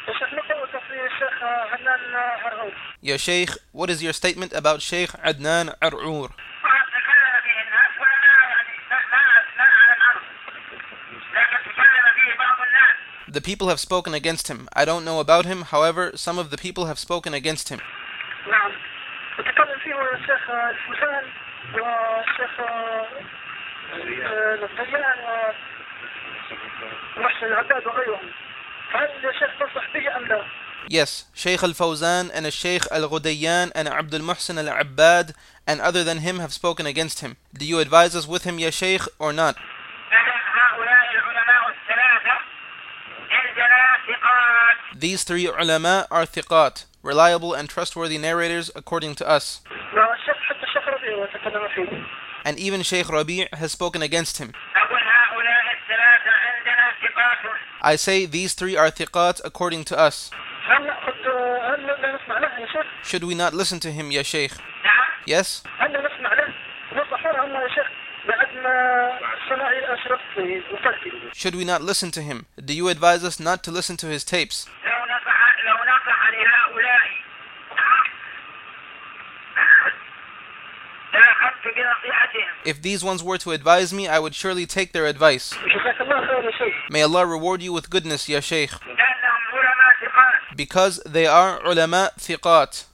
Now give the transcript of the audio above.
Ya Shaykh, what is your statement about Shaykh Adnan Ar'ur? The people have spoken against him. I don't know about him, however, some of the people have spoken against him. نعم وتكلم فيه الشيخ الفوزان والشيخ الضيان ومحسن العباد وغيرهم فهل الشيخ تنصح به أم لا؟ Yes, Shaykh al-Fawzan and Shaykh al-Ghudayyan and Abdul Muhsin al-Abbad and other than him have spoken against him. Do you advise us with him, Ya Shaykh, or not? These three ulama are thiqat, reliable and trustworthy narrators according to us. And even Shaykh Rabi' has spoken against him. I say these three are thiqat according to us. Should we not listen to him, Ya Shaykh? Yes? Should we not listen to him? Do you advise us not to listen to his tapes? If these ones were to advise me, I would surely take their advice. May Allah reward you with goodness, Ya Shaykh. Because they are ulama thiqat.